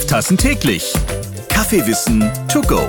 Tassen täglich. Kaffeewissen to go.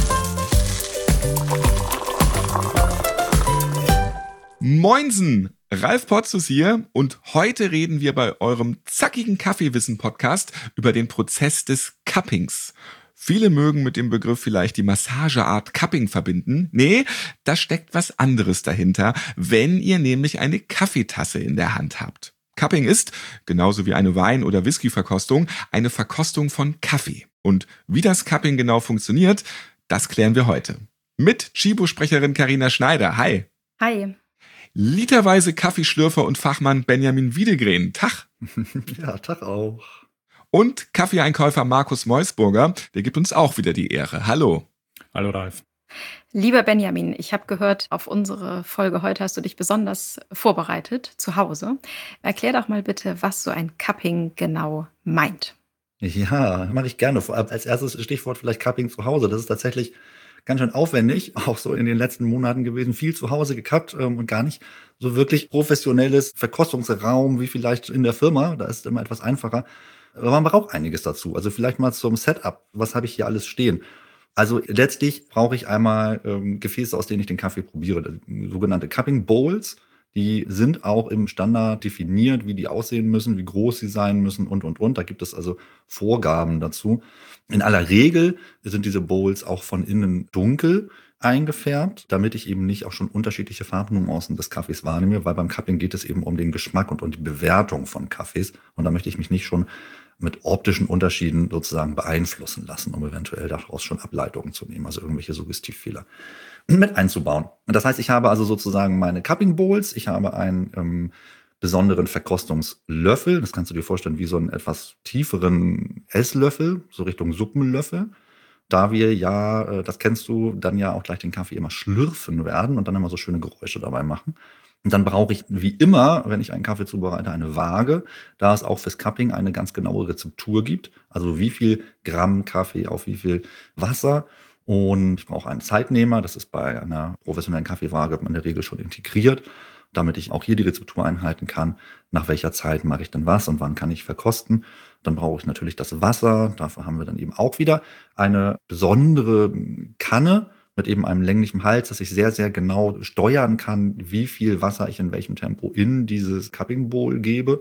Moinsen, Ralf Potzus hier und heute reden wir bei eurem zackigen Kaffeewissen-Podcast über den Prozess des Cuppings. Viele mögen mit dem Begriff vielleicht die Massageart Cupping verbinden. Nee, da steckt was anderes dahinter, wenn ihr nämlich eine Kaffeetasse in der Hand habt. Cupping ist, genauso wie eine Wein- oder Whisky-Verkostung, eine Verkostung von Kaffee. Und wie das Cupping genau funktioniert, das klären wir heute. Mit Chibo-Sprecherin Carina Schneider. Hi. Hi. Literweise Kaffeeschlürfer und Fachmann Benjamin Wiedegren. Tag. Ja, Tag auch. Und Kaffeeeinkäufer Markus Meusburger, der gibt uns auch wieder die Ehre. Hallo. Hallo Ralf. Lieber Benjamin, ich habe gehört, auf unsere Folge heute hast du dich besonders vorbereitet zu Hause. Erklär doch mal bitte, was so ein Cupping genau meint. Ja, mache ich gerne. Als erstes Stichwort vielleicht Cupping zu Hause. Das ist tatsächlich ganz schön aufwendig, auch so in den letzten Monaten gewesen. Viel zu Hause gekappt und gar nicht so wirklich professionelles Verkostungsraum wie vielleicht in der Firma. Da ist es immer etwas einfacher. Aber man braucht einiges dazu. Also vielleicht mal zum Setup. Was habe ich hier alles stehen? Also letztlich brauche ich einmal Gefäße, aus denen ich den Kaffee probiere. Sogenannte Cupping Bowls. Die sind auch im Standard definiert, wie die aussehen müssen, wie groß sie sein müssen und. Da gibt es also Vorgaben dazu. In aller Regel sind diese Bowls auch von innen dunkel eingefärbt, damit ich eben nicht auch schon unterschiedliche Farbnuancen des Kaffees wahrnehme, weil beim Cupping geht es eben um den Geschmack und um die Bewertung von Kaffees. Und da möchte ich mich nicht schon mit optischen Unterschieden sozusagen beeinflussen lassen, um eventuell daraus schon Ableitungen zu nehmen, also irgendwelche Suggestivfehler mit einzubauen. Und das heißt, ich habe also sozusagen meine Cupping Bowls, ich habe einen besonderen Verkostungslöffel, das kannst du dir vorstellen wie so einen etwas tieferen Esslöffel, so Richtung Suppenlöffel, da wir ja, das kennst du, dann ja auch gleich den Kaffee immer schlürfen werden und dann immer so schöne Geräusche dabei machen. Und dann brauche ich wie immer, wenn ich einen Kaffee zubereite, eine Waage, da es auch fürs Cupping eine ganz genaue Rezeptur gibt. Also wie viel Gramm Kaffee auf wie viel Wasser. Und ich brauche einen Zeitnehmer. Das ist bei einer professionellen Kaffeewaage in der Regel schon integriert, damit ich auch hier die Rezeptur einhalten kann. Nach welcher Zeit mache ich denn was und wann kann ich verkosten? Dann brauche ich natürlich das Wasser. Dafür haben wir dann eben auch wieder eine besondere Kanne mit eben einem länglichen Hals, dass ich sehr, sehr genau steuern kann, wie viel Wasser ich in welchem Tempo in dieses Cupping Bowl gebe.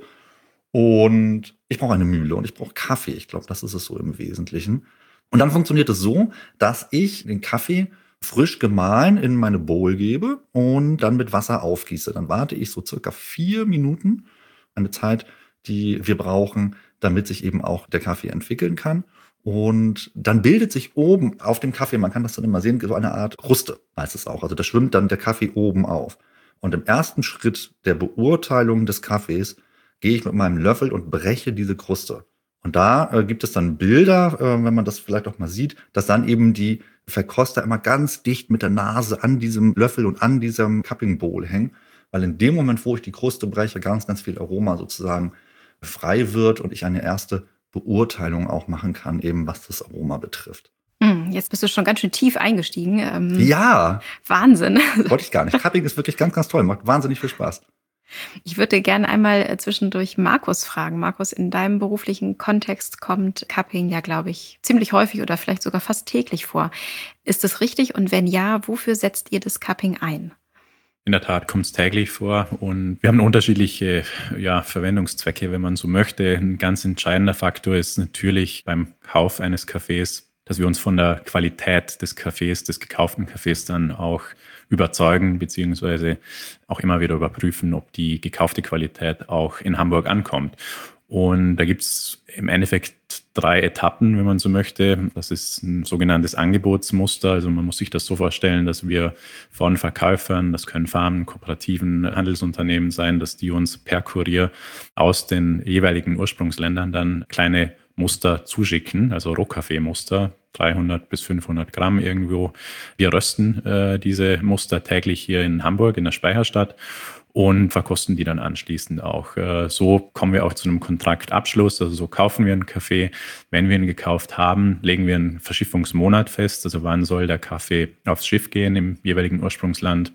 Und ich brauche eine Mühle und ich brauche Kaffee. Ich glaube, das ist es so im Wesentlichen. Und dann funktioniert es so, dass ich den Kaffee frisch gemahlen in meine Bowl gebe und dann mit Wasser aufgieße. Dann warte ich so circa 4 Minuten, eine Zeit, die wir brauchen, damit sich eben auch der Kaffee entwickeln kann. Und dann bildet sich oben auf dem Kaffee, man kann das dann immer sehen, so eine Art Kruste, heißt es auch. Also da schwimmt dann der Kaffee oben auf. Und im ersten Schritt der Beurteilung des Kaffees gehe ich mit meinem Löffel und breche diese Kruste. Und da gibt es dann Bilder, wenn man das vielleicht auch mal sieht, dass dann eben die Verkoster immer ganz dicht mit der Nase an diesem Löffel und an diesem Cupping Bowl hängen. Weil in dem Moment, wo ich die Kruste breche, ganz, ganz viel Aroma sozusagen frei wird und ich eine erste Beurteilung auch machen kann, eben was das Aroma betrifft. Jetzt bist du schon ganz schön tief eingestiegen. Ja. Wahnsinn. Wollte ich gar nicht. Cupping ist wirklich ganz, ganz toll. Macht wahnsinnig viel Spaß. Ich würde gerne einmal zwischendurch Markus fragen. Markus, in deinem beruflichen Kontext kommt Cupping ja, glaube ich, ziemlich häufig oder vielleicht sogar fast täglich vor. Ist das richtig? Und wenn ja, wofür setzt ihr das Cupping ein? In der Tat kommt es täglich vor und wir haben unterschiedliche Verwendungszwecke, wenn man so möchte. Ein ganz entscheidender Faktor ist natürlich beim Kauf eines Kaffees, dass wir uns von der Qualität des Kaffees, des gekauften Kaffees dann auch überzeugen, beziehungsweise auch immer wieder überprüfen, ob die gekaufte Qualität auch in Hamburg ankommt. Und da gibt es im Endeffekt 3 Etappen, wenn man so möchte. Das ist ein sogenanntes Angebotsmuster. Also man muss sich das so vorstellen, dass wir von Verkäufern, das können Farmen, Kooperativen, Handelsunternehmen sein, dass die uns per Kurier aus den jeweiligen Ursprungsländern dann kleine Muster zuschicken, also Rohkaffeemuster, 300 bis 500 Gramm irgendwo. Wir rösten diese Muster täglich hier in Hamburg, in der Speicherstadt und verkosten die dann anschließend auch. So kommen wir auch zu einem Kontraktabschluss, also so kaufen wir einen Kaffee. Wenn wir ihn gekauft haben, legen wir einen Verschiffungsmonat fest, also wann soll der Kaffee aufs Schiff gehen im jeweiligen Ursprungsland.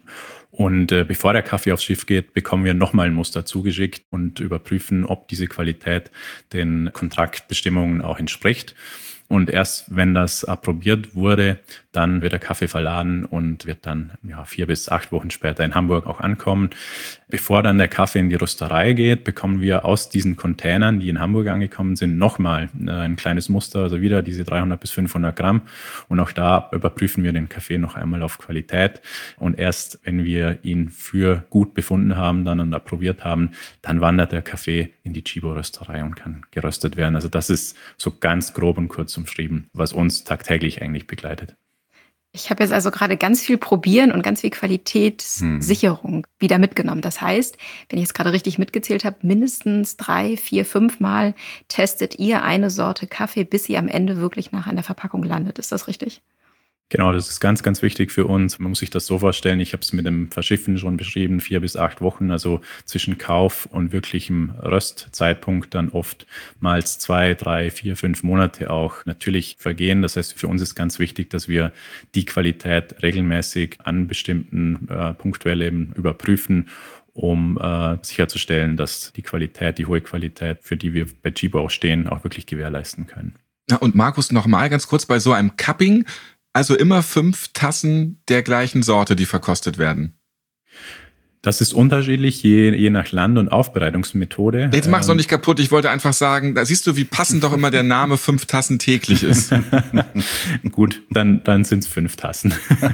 Und bevor der Kaffee aufs Schiff geht, bekommen wir nochmal ein Muster zugeschickt und überprüfen, ob diese Qualität den Kontraktbestimmungen auch entspricht. Und erst wenn das approbiert wurde, dann wird der Kaffee verladen und wird dann 4 bis 8 Wochen später in Hamburg auch ankommen. Bevor dann der Kaffee in die Rösterei geht, bekommen wir aus diesen Containern, die in Hamburg angekommen sind, nochmal ein kleines Muster, also wieder diese 300 bis 500 Gramm. Und auch da überprüfen wir den Kaffee noch einmal auf Qualität. Und erst wenn wir ihn für gut befunden haben dann und approbiert haben, dann wandert der Kaffee in die Tchibo-Rösterei und kann geröstet werden. Also das ist so ganz grob und kurz umschrieben, was uns tagtäglich eigentlich begleitet. Ich habe jetzt also gerade ganz viel Probieren und ganz viel Qualitätssicherung wieder mitgenommen. Das heißt, wenn ich jetzt gerade richtig mitgezählt habe, mindestens 3, 4, 5 Mal testet ihr eine Sorte Kaffee, bis sie am Ende wirklich nach einer Verpackung landet. Ist das richtig? Genau, das ist ganz, ganz wichtig für uns. Man muss sich das so vorstellen, ich habe es mit dem Verschiffen schon beschrieben, 4 bis 8 Wochen, also zwischen Kauf und wirklichem Röstzeitpunkt dann oftmals 2, 3, 4, 5 Monate auch natürlich vergehen. Das heißt, für uns ist ganz wichtig, dass wir die Qualität regelmäßig an bestimmten punktuell eben überprüfen, um sicherzustellen, dass die Qualität, die hohe Qualität, für die wir bei Tchibo auch stehen, auch wirklich gewährleisten können. Ja, und Markus, nochmal ganz kurz bei so einem Cupping, also immer 5 Tassen der gleichen Sorte, die verkostet werden. Das ist unterschiedlich, je nach Land und Aufbereitungsmethode. Jetzt mach's doch nicht kaputt. Ich wollte einfach sagen, da siehst du, wie passend doch immer der Name 5 Tassen täglich ist. Gut, dann sind es 5 Tassen.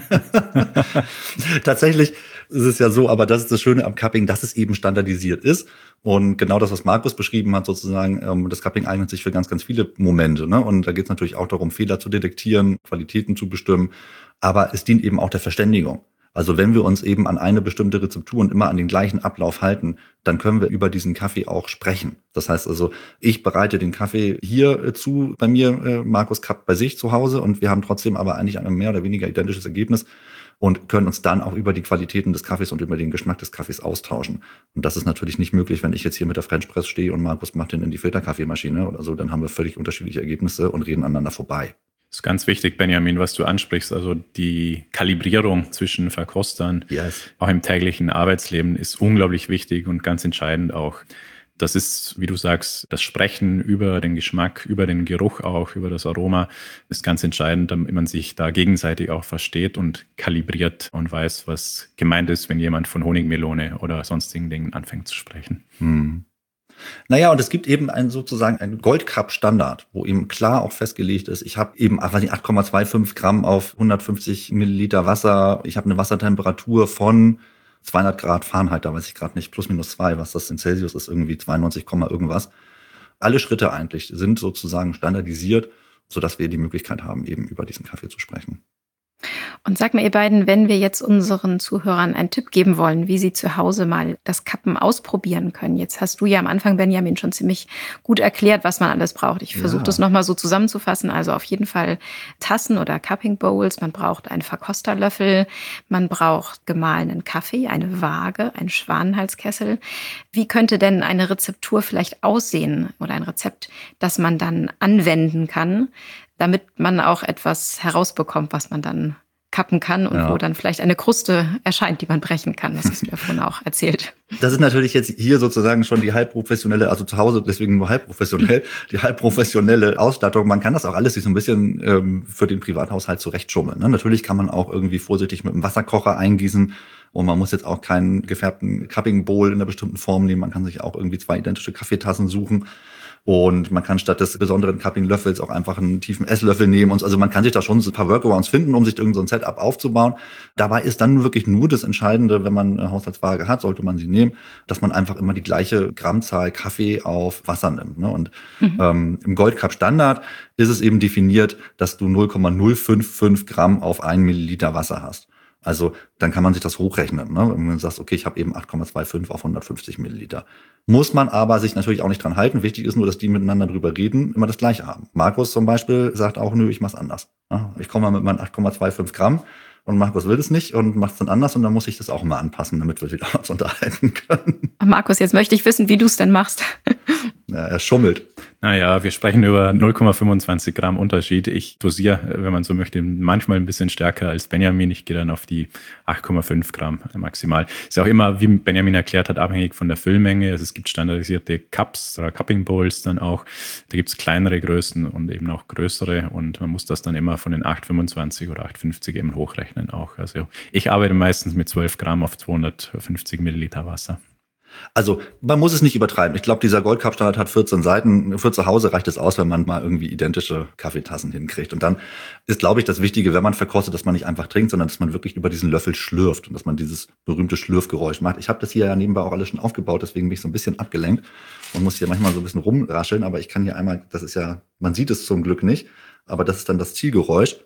Tatsächlich ist es ja so, aber das ist das Schöne am Cupping, dass es eben standardisiert ist. Und genau das, was Markus beschrieben hat, sozusagen, das Cupping eignet sich für ganz, ganz viele Momente. Ne? Und da geht es natürlich auch darum, Fehler zu detektieren, Qualitäten zu bestimmen. Aber es dient eben auch der Verständigung. Also wenn wir uns eben an eine bestimmte Rezeptur und immer an den gleichen Ablauf halten, dann können wir über diesen Kaffee auch sprechen. Das heißt also, ich bereite den Kaffee hier zu bei mir, Markus kappt bei sich zu Hause und wir haben trotzdem aber eigentlich ein mehr oder weniger identisches Ergebnis und können uns dann auch über die Qualitäten des Kaffees und über den Geschmack des Kaffees austauschen. Und das ist natürlich nicht möglich, wenn ich jetzt hier mit der French Press stehe und Markus macht den in die Filterkaffeemaschine oder so, dann haben wir völlig unterschiedliche Ergebnisse und reden aneinander vorbei. Das ist ganz wichtig, Benjamin, was du ansprichst. Also die Kalibrierung zwischen Verkostern, auch im täglichen Arbeitsleben, ist unglaublich wichtig und ganz entscheidend auch. Das ist, wie du sagst, das Sprechen über den Geschmack, über den Geruch auch, über das Aroma ist ganz entscheidend, damit man sich da gegenseitig auch versteht und kalibriert und weiß, was gemeint ist, wenn jemand von Honigmelone oder sonstigen Dingen anfängt zu sprechen. Naja, und es gibt eben sozusagen einen Gold-Cup-Standard, wo eben klar auch festgelegt ist, ich habe eben 8,25 Gramm auf 150 Milliliter Wasser, ich habe eine Wassertemperatur von 200 Grad Fahrenheit, da weiß ich gerade nicht, plus minus 2, was das in Celsius ist, irgendwie 92, irgendwas. Alle Schritte eigentlich sind sozusagen standardisiert, sodass wir die Möglichkeit haben, eben über diesen Kaffee zu sprechen. Und sag mal, ihr beiden, wenn wir jetzt unseren Zuhörern einen Tipp geben wollen, wie sie zu Hause mal das Kappen ausprobieren können. Jetzt hast du ja am Anfang, Benjamin, schon ziemlich gut erklärt, was man alles braucht. Ich versuche das nochmal so zusammenzufassen. Also auf jeden Fall Tassen oder Cupping Bowls. Man braucht einen Verkosterlöffel. Man braucht gemahlenen Kaffee, eine Waage, einen Schwanenhalskessel. Wie könnte denn eine Rezeptur vielleicht aussehen oder ein Rezept, das man dann anwenden kann, damit man auch etwas herausbekommt, was man dann kappen kann und wo dann vielleicht eine Kruste erscheint, die man brechen kann. Das hast du ja vorhin auch erzählt. Das ist natürlich jetzt hier sozusagen schon die halbprofessionelle, also zu Hause deswegen nur halbprofessionell, die halbprofessionelle Ausstattung. Man kann das auch alles sich so ein bisschen für den Privathaushalt zurechtschummeln. Ne? Natürlich kann man auch irgendwie vorsichtig mit einem Wasserkocher eingießen und man muss jetzt auch keinen gefärbten Cupping Bowl in einer bestimmten Form nehmen. Man kann sich auch irgendwie 2 identische Kaffeetassen suchen. Und man kann statt des besonderen Cupping-Löffels auch einfach einen tiefen Esslöffel nehmen. Also man kann sich da schon so ein paar Workarounds finden, um sich irgend so ein Setup aufzubauen. Dabei ist dann wirklich nur das Entscheidende, wenn man eine Haushaltswaage hat, sollte man sie nehmen, dass man einfach immer die gleiche Grammzahl Kaffee auf Wasser nimmt. Ne? Und im Gold Cup Standard ist es eben definiert, dass du 0,055 Gramm auf 1 Milliliter Wasser hast. Also dann kann man sich das hochrechnen, ne? Wenn man sagt, okay, ich habe eben 8,25 auf 150 Milliliter. Muss man aber sich natürlich auch nicht dran halten. Wichtig ist nur, dass die miteinander drüber reden, immer das Gleiche haben. Markus zum Beispiel sagt auch, nö, ich mach's anders. Ja, ich komme mal mit meinen 8,25 Gramm und Markus will es nicht und macht es dann anders und dann muss ich das auch immer anpassen, damit wir wieder uns unterhalten können. Markus, jetzt möchte ich wissen, wie du es denn machst. Ja, er schummelt. Naja, wir sprechen über 0,25 Gramm Unterschied. Ich dosiere, wenn man so möchte, manchmal ein bisschen stärker als Benjamin. Ich gehe dann auf die 8,5 Gramm maximal. Ist auch immer, wie Benjamin erklärt hat, abhängig von der Füllmenge. Also es gibt standardisierte Cups oder Cupping Bowls dann auch. Da gibt es kleinere Größen und eben auch größere. Und man muss das dann immer von den 8,25 oder 8,50 eben hochrechnen auch. Also ich arbeite meistens mit 12 Gramm auf 250 Milliliter Wasser. Also man muss es nicht übertreiben. Ich glaube, dieser Goldcup-Standard hat 14 Seiten. Für zu Hause reicht es aus, wenn man mal irgendwie identische Kaffeetassen hinkriegt. Und dann ist, glaube ich, das Wichtige, wenn man verkostet, dass man nicht einfach trinkt, sondern dass man wirklich über diesen Löffel schlürft und dass man dieses berühmte Schlürfgeräusch macht. Ich habe das hier ja nebenbei auch alles schon aufgebaut, deswegen bin ich so ein bisschen abgelenkt und muss hier manchmal so ein bisschen rumrascheln. Aber ich kann hier einmal, das ist ja, man sieht es zum Glück nicht, aber das ist dann das Zielgeräusch.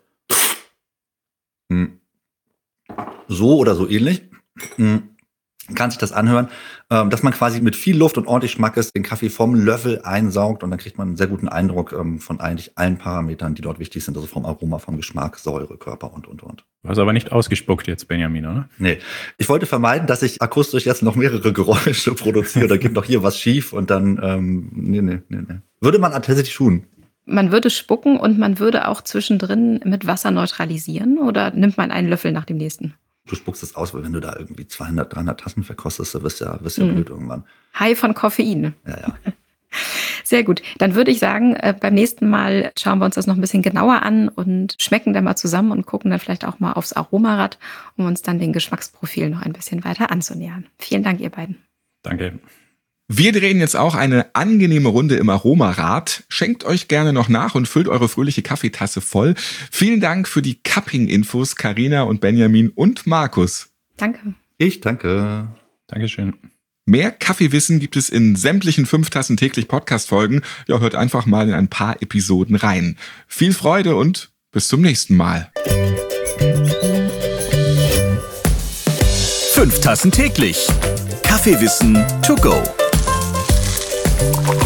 So oder so ähnlich. Kann sich das anhören, dass man quasi mit viel Luft und ordentlich Schmackes den Kaffee vom Löffel einsaugt und dann kriegt man einen sehr guten Eindruck von eigentlich allen Parametern, die dort wichtig sind, also vom Aroma, vom Geschmack, Säure, Körper und. Du hast aber nicht ausgespuckt jetzt, Benjamin, oder? Nee, ich wollte vermeiden, dass ich akustisch jetzt noch mehrere Geräusche produziere, da gibt doch hier was schief und dann, nee. Würde man tatsächlich tun. Man würde spucken und man würde auch zwischendrin mit Wasser neutralisieren oder nimmt man einen Löffel nach dem nächsten? Du spuckst es aus, weil wenn du da irgendwie 200, 300 Tassen verkostest, dann wirst du ja blöd irgendwann. High von Koffein. Ja. Sehr gut. Dann würde ich sagen, beim nächsten Mal schauen wir uns das noch ein bisschen genauer an und schmecken dann mal zusammen und gucken dann vielleicht auch mal aufs Aromarad, um uns dann den Geschmacksprofil noch ein bisschen weiter anzunähern. Vielen Dank, ihr beiden. Danke. Wir drehen jetzt auch eine angenehme Runde im Aromarad. Schenkt euch gerne noch nach und füllt eure fröhliche Kaffeetasse voll. Vielen Dank für die Cupping-Infos, Carina und Benjamin und Markus. Danke. Ich danke. Dankeschön. Mehr Kaffeewissen gibt es in sämtlichen 5 Tassen täglich Podcast-Folgen. Ja, hört einfach mal in ein paar Episoden rein. Viel Freude und bis zum nächsten Mal. 5 Tassen täglich. Kaffeewissen to go.